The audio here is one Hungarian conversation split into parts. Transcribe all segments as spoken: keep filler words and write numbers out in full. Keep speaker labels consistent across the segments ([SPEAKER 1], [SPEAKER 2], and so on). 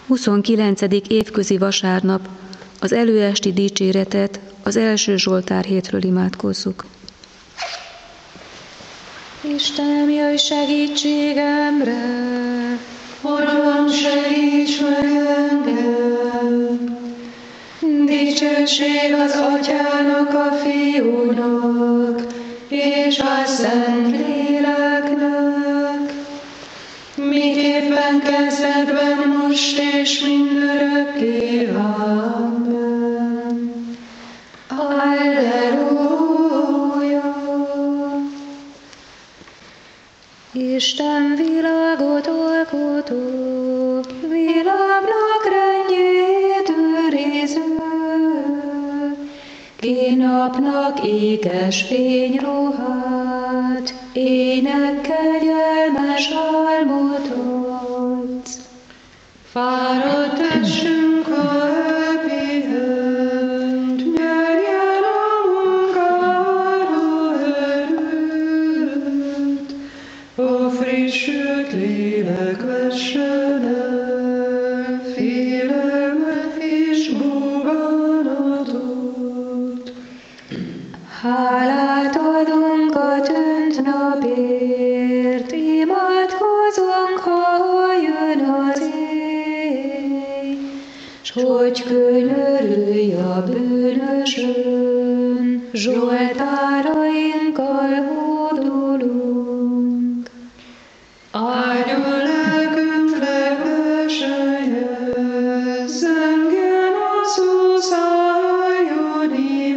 [SPEAKER 1] huszonkilencedik évközi vasárnap, az előesti dicséretet, az első Zsoltár hétről imádkozzuk.
[SPEAKER 2] Istenem, jöjj segítségemre! Uram, segíts meg engem! Dicsőség az Atyának, a Fiúnak, és a Szentléleknek, miképpen kezdetben, most és mindörökké. Amen. Alleluja! Isten világot alkotó, világnak rendjét őriző, ki napnak ékes fényruhát, ének kegyelmes álmot adsz. Fáradt testünk, ha elpihent, nyerjen a munkára erőt, a frissült lélek vessen el félelmet és búgánatot. Hálát adunk a tűnt napért, imádkozunk, ha jön az éj, s hogy könyörülj a bűnösön, zsoltárainkkal hódolunk. Áldjon lelkünk legversenye, zengjen a szó, szálljon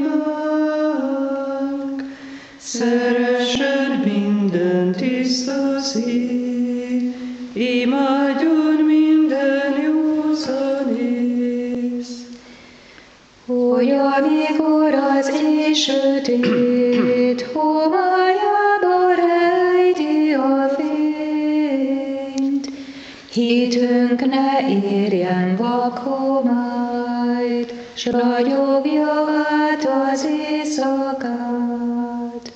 [SPEAKER 2] imánk, szeressen minden tiszta szív, imádjon minden józan ész. Hogy amikor az éj sötét homályába rejti a fényt, hitünk ne érjen vak homályt, s ragyogja át az éjszakát.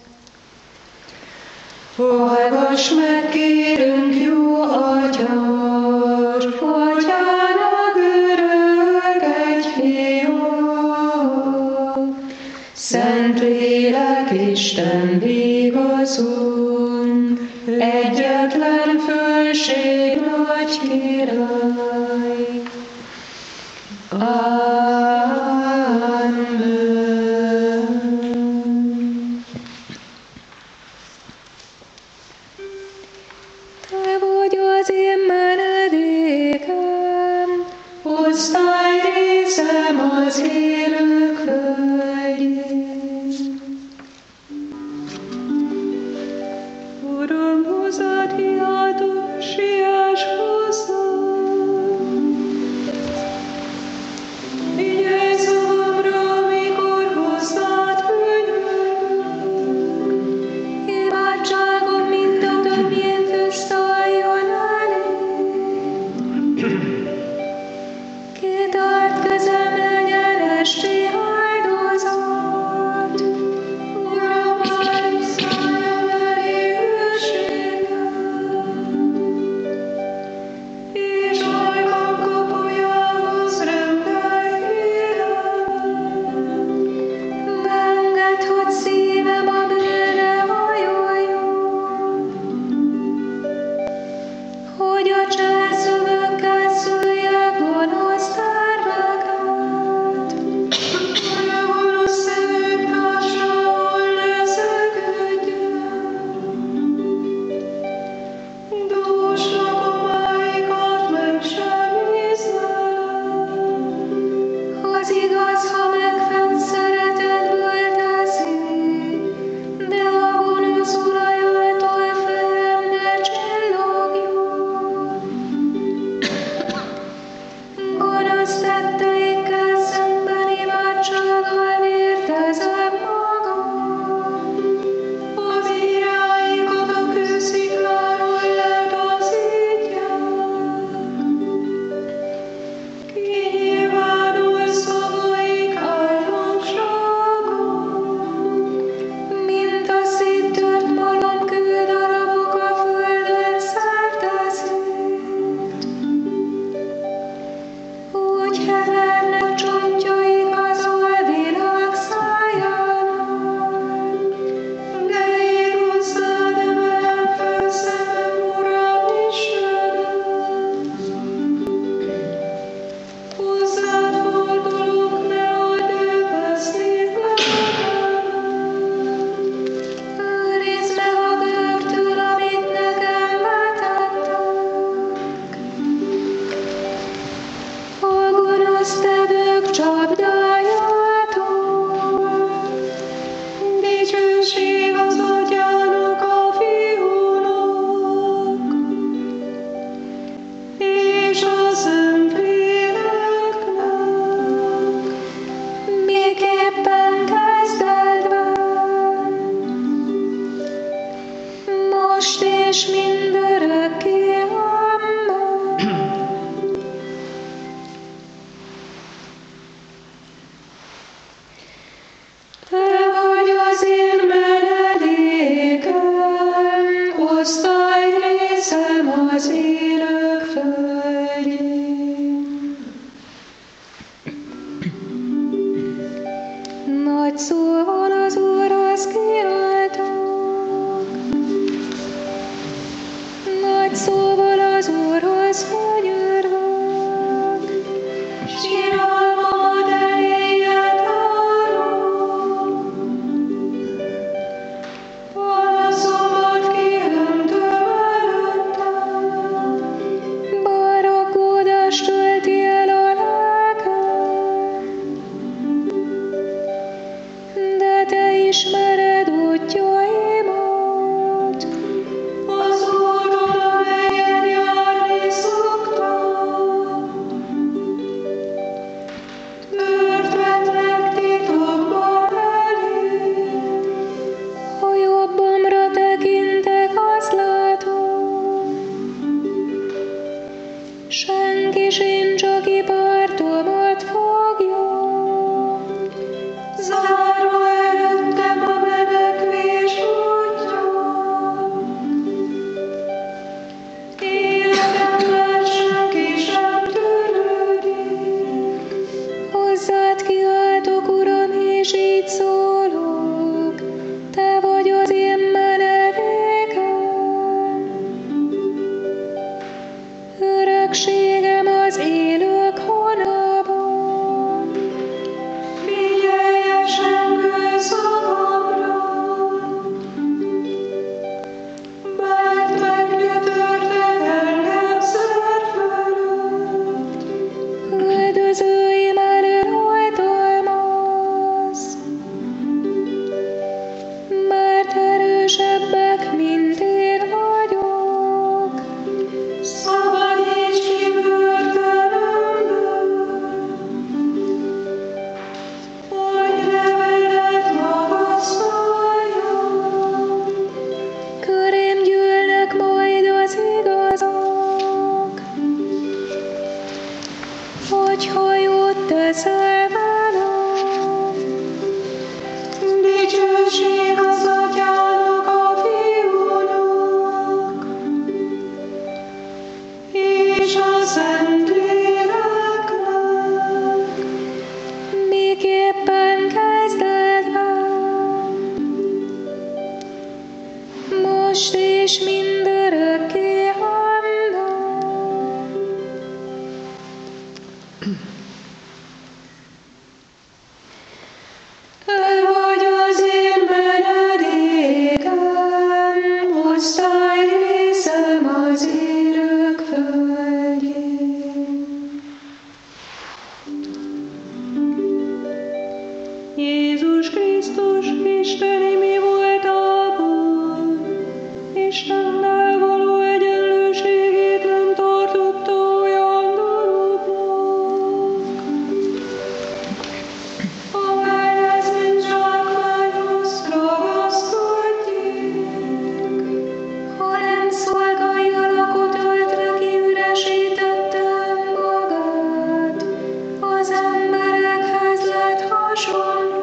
[SPEAKER 2] Hallgass meg, kérünk, jó Atyás, Atyának örök egy Fiú, Szentlélek Isten vigaszunk, egyetlen fölség nagy király. Amen. Te vagy az én menedékem, osztályrészem az élők földjén. Uram, hozzád hiátom, siess hozzám. Figyelj szavamra, amikor hozzád könyörgök. Imádságom minden többjén fölszálljon eléd. Kitárt kezem legyen esti áldozat. Uram, állj, szálljon elé hűségem. És ajkam kapujához rendelj kérelem. Engedd, hogy szívem a bűnre hajoljon, hogy a cselszövőkkel szülött csapdájától. Dicsőség az Atyának, a Fiúnak, és a Szentléleknek, miképpen kezdetben, most és mindörökké. Az élők földjén. Nagy szóval az Úrhoz kiáltok, nagy szóval az Úrhoz könyörgök, síralmamat eléje tárom, panaszomat kiöntöm. Tölti el a lelkem, de te ismered útjaimat, az úton, amelyen járni szoktam. Tört vetnek titokban elém, ha jobbomra tekintek, azt látom, senki sincs, aki pártomat fogja. Zárva előttem a menekvés útja. Életemben senki sem törődik. Hozzád kiáltok, Uram, és így szólok, te vagy az én menedékem. Örökségem az élők honában, figyelj esengő szavamra, mert meggyötörtek engem szert fölött, üldözőim elől hajtalmaz, mert erősebbek, mint én vagyok. Szabadíts ki börtönömből, hogy nevedet magasztaljam. Körém gyűlnek majd az igazak, hogyha jót teszel velem. Dicsőség az Atyának, a Fiúnak, és a Szentléleknek, miképpen kezdetben, most és mindörökké. Amen. Te vagy az én menedékem, osztály részem az élők földjén. Jézus Krisztus, isteni mi voltában, Istennel való egyenlőségét nem tartotta olyan dolognak, amelyhez mint zsákmányhoz ragaszkodjék, hanem szolgai alakot öltve kiüresítette magát, az emberekhez lett hasonló.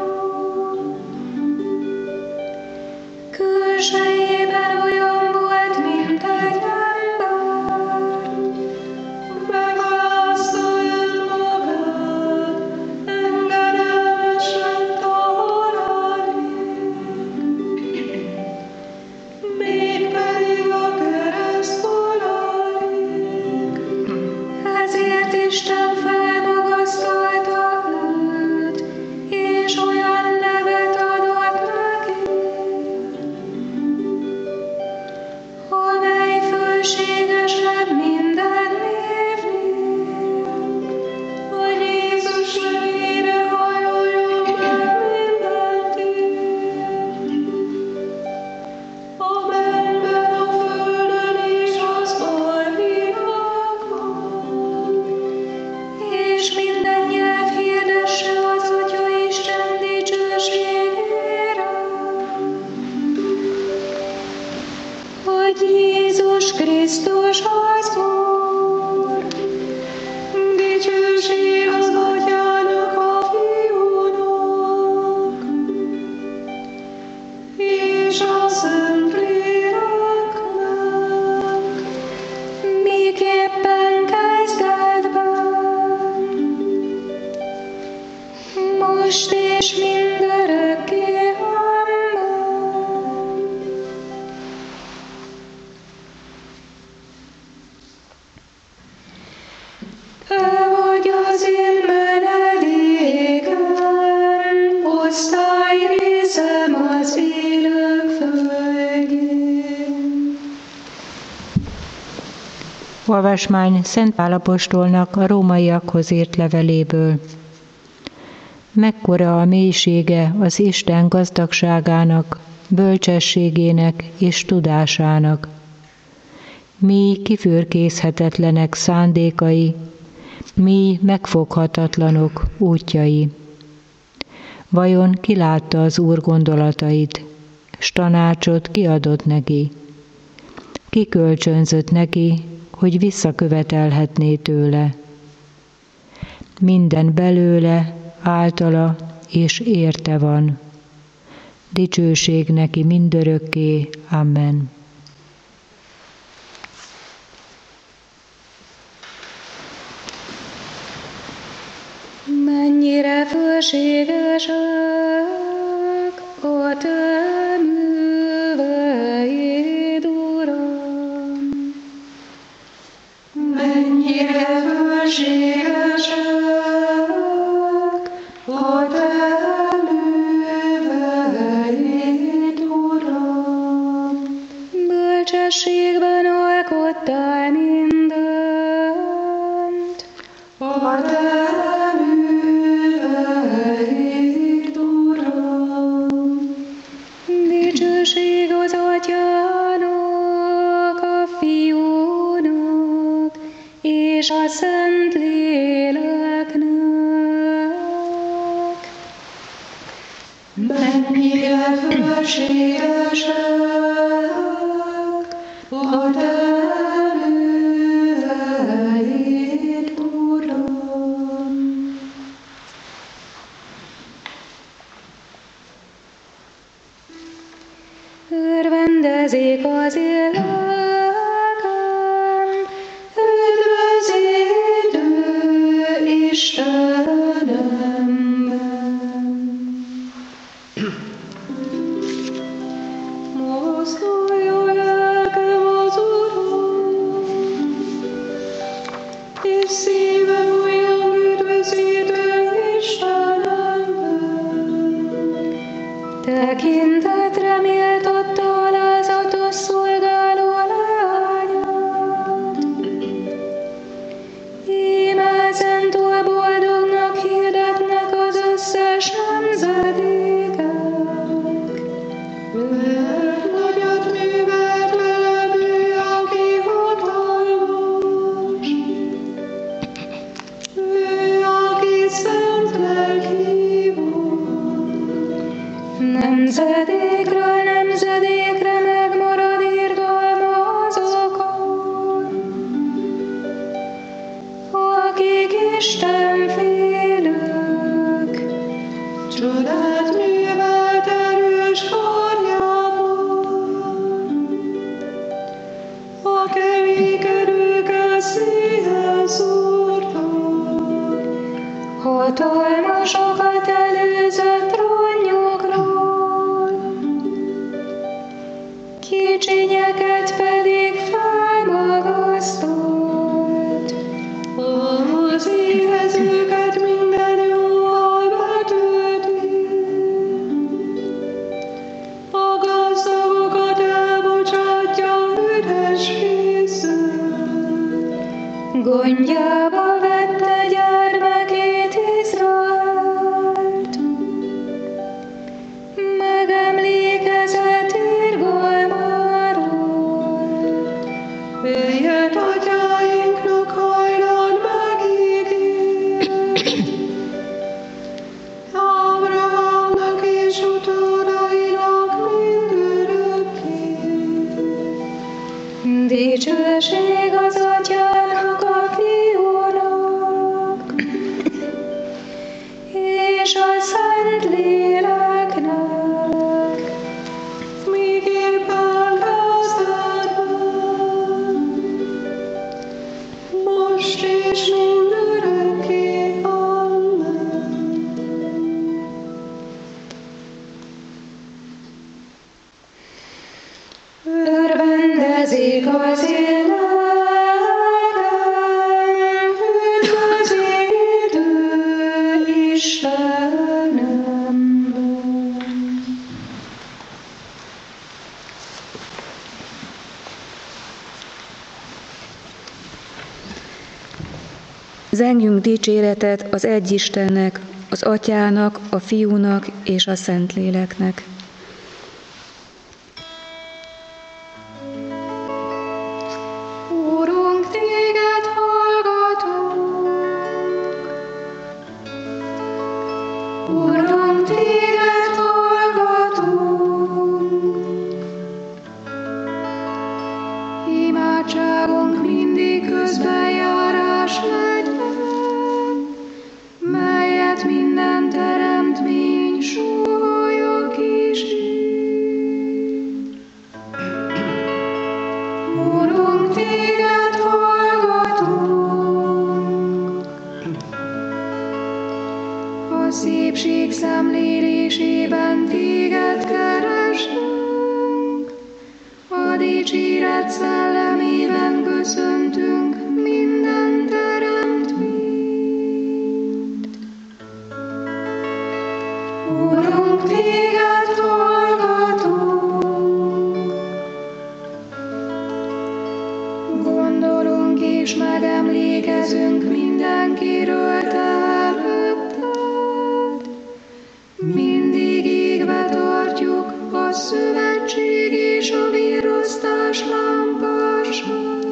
[SPEAKER 2] Külsejében olyan volt, mint egy ember, megalázta önmagát, engedelmes lett a halálig, mégpedig a kereszt halálig. Ezért Isten felmagasztalta őt, és olyan nevet adott neki, amely fölségesebb minden névnél, hogy Jézus nevében és minden nyelv hirdesse az Atya Isten dicsőségére, hogy Jézus Krisztus az Úr. Dicsőség az Atyának, a Fiúnak, és a Szentléleknek, miképpen kezdetben, most és mindörökké. Amen. Te vagy az én menedékem, osztályrészem az élők földjén.
[SPEAKER 3] Olvasmány Szent Pál apostolnak a rómaiakhoz írt leveléből. Mekkora a mélysége az Isten gazdagságának, bölcsességének és tudásának. Mi kifürkészhetetlenek szándékai, mi megfoghatatlanok útjai. Vajon ki látta az Úr gondolatait, s tanácsot kiadott neki? Ki kölcsönzött neki, hogy visszakövetelhetné tőle? Minden belőle, általa és érte van. Dicsőség neki mindörökké. Amen.
[SPEAKER 2] Mennyire fölségesek a te műveid, Uram! Mennyire fölségesek a te műveid, Uram! Bölcsességben alkottál mindent, a te dicsőség az Atyának, a Fiúnak és a Szentléleknek. Mennyire fölségesek a te műveid, Uram! Örvendezik az éleken, üdvözítő Istenemben. Mozduljon lelkem az Uron, és szívem olyan üdvözítő Istenemben. Tekintetre méltatta alázatos szolgáló lányát. Íme ezentúl boldognak hirdetnek az összes nemzedékek. Mert nagyot művelt velem ő, aki hatalmas. Ő, aki szent lelkű volt. Nemzedékről nemzedékre megmarad irgalma azokon, akik Istenfélők. Csodát művelt erős karjában, a kemény erőket széjjel szórta, hatalmasokat előzött ronnyokról, kicsinyeket pedig felmagasztott, az éhezőket minden jóval betölti, a gazdagokat elbocsátja üres kézzel, gondjába vette gyermekét Izraelt, megemlékezett irgalmáról, melyet atyáinknak hajdan megígért. Szent Léleknek, míg éppen kezdetben, most és mindörökké. Amen. Örvendezik az élek,
[SPEAKER 1] Zengjünk dicséretet az egy Istennek, az Atyának, a Fiúnak és a Szentléleknek.
[SPEAKER 2] Úrunk, téged hallgatunk. Urunk, téged hallgatunk. Imádságunk mindig közbenjárás legyen, melyet minden teremtmény súlya kísér. Urunk, téged hallgatunk. A szépség szemlélésében téged keresünk, a dicséret szellemében köszöntünk minden teremtményt. Urunk, téged hallgatunk. Gondolunk és megemlékezünk mindenkiről te előtted. Mindig égve tartjuk a szövetség és a virrasztás lámpását.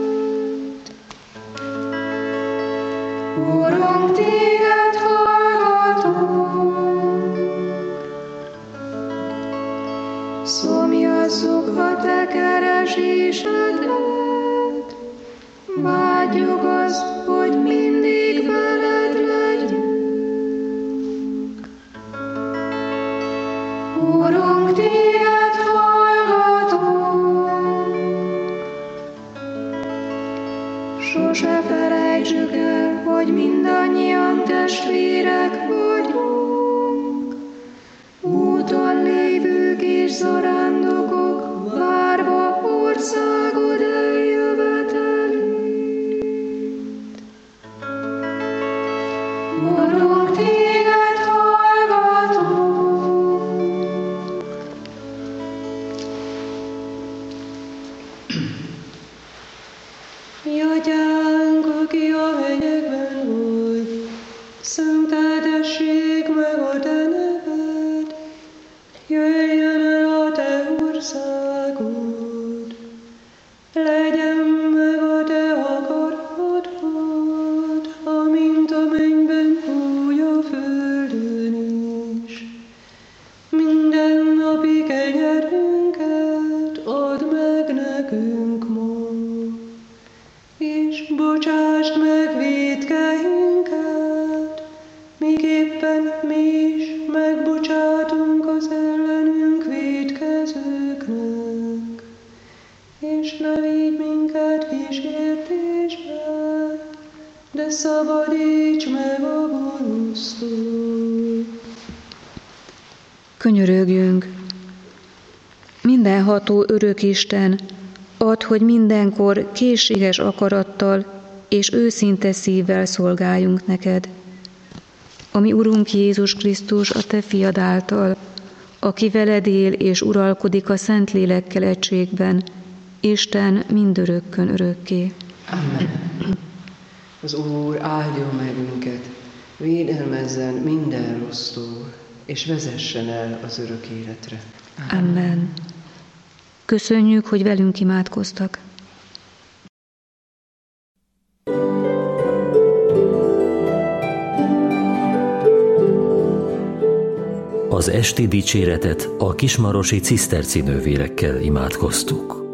[SPEAKER 2] Urunk, téged hallgatunk. Szomjazzuk a te keresésedet, vágyjuk azt, hogy mindig veled legyünk. Urunk, téged hallgatunk. Sose felejtsük el, hogy mindannyian testvérek vagyunk. Úton lévők és zarándokok, várva országod eljövetelét. Urunk, téged hallgatunk. Mi atyánk, aki a mennyekben vagy, szenteltessék meg a te neved, jöjjön el a te országod, legyen meg a te akaratod, amint a mennyben, úgy a földön is. Minden napi kenyerünket add meg nekünk ma, és bocsásd meg vétkeinket, miképpen mi is megbocsátunk az ellenünk vétkezőknek. És ne vigy minket kísértésbe, de szabadíts meg a gonosztól.
[SPEAKER 1] Könyörögjünk! Mindenható örök Isten, add, hogy mindenkor készséges akarattal és őszinte szívvel szolgáljunk neked. Ami Urunk Jézus Krisztus, a te fiad által, aki veled él és uralkodik a Szentlélekkel egységben, Isten mindörökkön örökké.
[SPEAKER 4] Amen. Az Úr áldjon meg minket, védelmezzen minden rossztól, és vezessen el az örök életre.
[SPEAKER 1] Amen. Amen. Köszönjük, hogy velünk imádkoztak.
[SPEAKER 5] Az esti dicséretet a kismarosi ciszterci nővérekkel imádkoztuk.